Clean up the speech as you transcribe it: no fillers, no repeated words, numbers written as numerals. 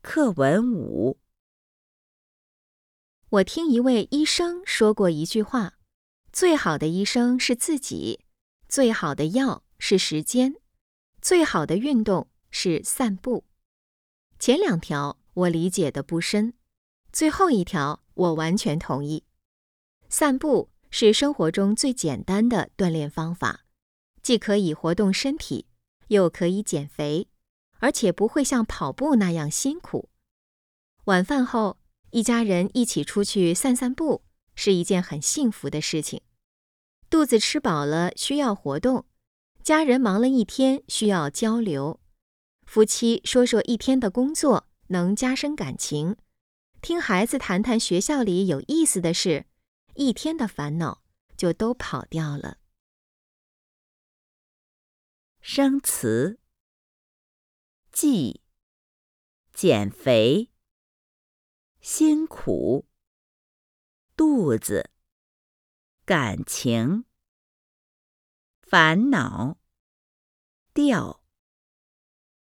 课文5。 我听一位医生说过一句话：最好的医生是自己，最好的药是时间，最好的运动是散步。前2条我理解的不深，最后一条我完全同意。散步是生活中最简单的锻炼方法，既可以活动身体，又可以减肥，而且不会像跑步那样辛苦。晚饭后，一家人一起出去散散步，是一件很幸福的事情。肚子吃饱了，需要活动；家人忙了一天，需要交流。夫妻说说一天的工作，能加深感情；听孩子谈谈学校里有意思的事，一天的烦恼就都跑掉了。 生词：忌、减肥、辛苦、肚子、感情、烦恼、掉。